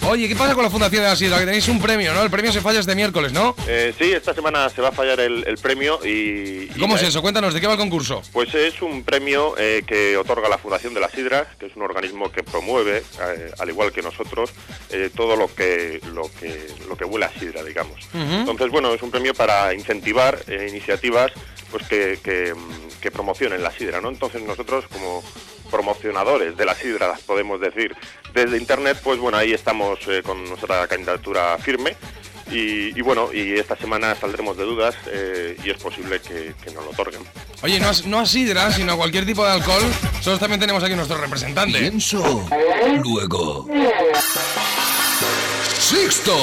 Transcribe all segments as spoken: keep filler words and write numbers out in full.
Oye, ¿qué pasa con la Fundación de la Sidra? Que tenéis un premio, ¿no? El premio se falla este miércoles, ¿no? Eh, sí, esta semana se va a fallar el, el premio y... ¿Cómo y, es eso? Cuéntanos, ¿de qué va el concurso? Pues es un premio eh, que otorga la Fundación de la Sidra, que es un organismo que promueve, eh, al igual que nosotros, eh, todo lo que lo que lo que huele a sidra, digamos. Uh-huh. Entonces, bueno, es un premio para incentivar eh, iniciativas pues que, que, que promocionen la sidra, ¿no? Entonces nosotros, como promocionadores de la sidra, podemos decir, desde internet, pues bueno, ahí estamos eh, con nuestra candidatura firme. Y, y bueno, y esta semana saldremos de dudas eh, y es posible que, que nos lo otorguen. Oye, no a, no a sidra, sino a cualquier tipo de alcohol. Nosotros también tenemos aquí nuestro representante. Pienso, luego Sixto.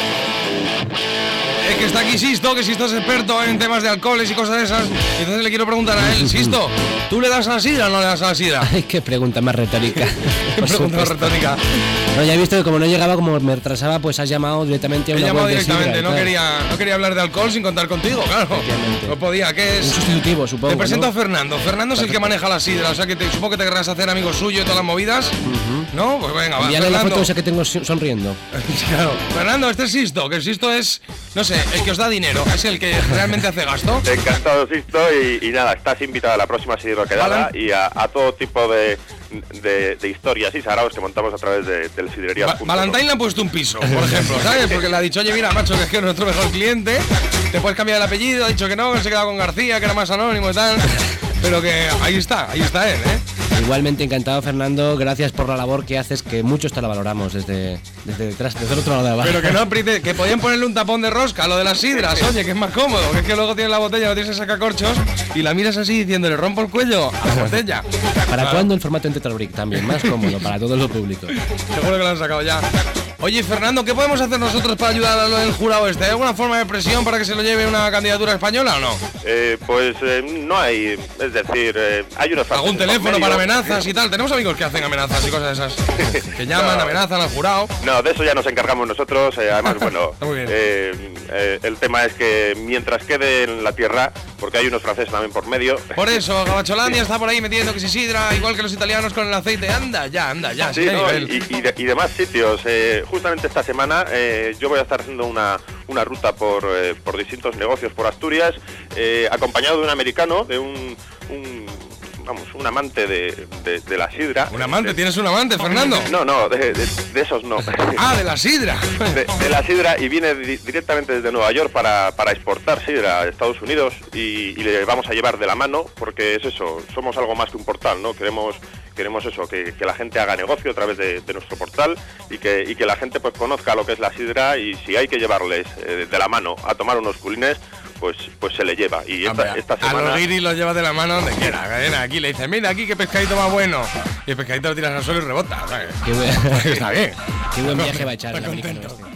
Es que está aquí Sisto, que Sisto es experto en temas de alcoholes y cosas de esas. Y entonces le quiero preguntar a él, Sisto, ¿tú le das a la sidra o no le das a la sidra? Ay, qué pregunta más retórica. Qué pregunta más retórica. No, ya he visto que como no llegaba, como me retrasaba, pues has llamado directamente a una He llamado web de directamente, sidra, no, claro. quería, no quería hablar de alcohol sin contar contigo, claro. No podía, ¿qué es? Un sustitutivo, supongo. Te presento ¿no? a Fernando. Fernando es el que maneja la sidra, o sea que te, supongo que te querrás hacer amigo suyo y todas las movidas. Uh-huh. ¿No? Pues venga, va. Envíale la foto esa que tengo sonriendo. Claro. Fernando, este es Sisto, que el Sisto es, no sé, el que os da dinero, es el que realmente hace gasto. Encantado, Sisto, y, y nada, estás invitado a la próxima sidra quedada y a, a todo tipo de, de, de historias y saraos que montamos a través de, del sidrería. Va, Valentine le ha puesto un piso, por ejemplo, ¿sabes? Porque le ha dicho, oye, mira, macho, que es que es nuestro mejor cliente, te puedes cambiar el apellido, ha dicho que no, que se queda con García, que era más anónimo y tal, pero que ahí está, ahí está él, ¿eh? Igualmente encantado, Fernando, gracias por la labor que haces, que muchos te la valoramos desde, desde detrás, desde el otro lado de la barra. Pero que no apriete, que podían ponerle un tapón de rosca a lo de las sidras, oye, que es más cómodo, que es que luego tienes la botella, no tienes que sacar corchos y la miras así diciendo, le rompo el cuello a la botella. ¿Para claro. cuándo el formato en Tetrabric? También, más cómodo para todo el público. Seguro que lo han sacado ya. Oye, Fernando, ¿qué podemos hacer nosotros para ayudar a lo del jurado este? ¿Hay alguna forma de presión para que se lo lleve una candidatura española o no? Eh, pues eh, no hay, es decir, eh, hay unos... ¿Algún teléfono para amenazas y tal? Tenemos amigos que hacen amenazas y cosas de esas. Que llaman, no. amenazan al jurado. No, de eso ya nos encargamos nosotros. Eh, además, bueno, eh, eh, el tema es que mientras quede en la tierra, porque hay unos franceses también por medio. Por eso, Gabacholandia está por ahí metiendo que si sidra, igual que los italianos con el aceite. Anda, ya, anda, ya. Sí, no, y, y, de, y demás sitios. Eh, justamente esta semana eh, yo voy a estar haciendo una, una ruta por, eh, por distintos negocios por Asturias, eh, acompañado de un americano, de un... un vamos, un amante de, de, de la sidra. ¿Un amante? De, ¿Tienes un amante, Fernando? No, no, de, de, de esos no. Ah, de la sidra. De, de la sidra, y viene di, directamente desde Nueva York para, para exportar sidra a Estados Unidos y, y le vamos a llevar de la mano, porque es eso, somos algo más que un portal, ¿no? Queremos... Queremos eso, que, que la gente haga negocio a través de, de nuestro portal y que, y que la gente pues conozca lo que es la sidra, y si hay que llevarles eh, de la mano a tomar unos culines, pues pues se le lleva. Y esta, Hombre, esta semana... a los guiris los lleva de la mano donde quiera. Aquí le dice, mira, aquí qué pescadito más bueno. Y el pescadito lo tiras al suelo y rebota, ¿sabes? Qué buen... Está bien. Qué buen viaje va a echar el americano este.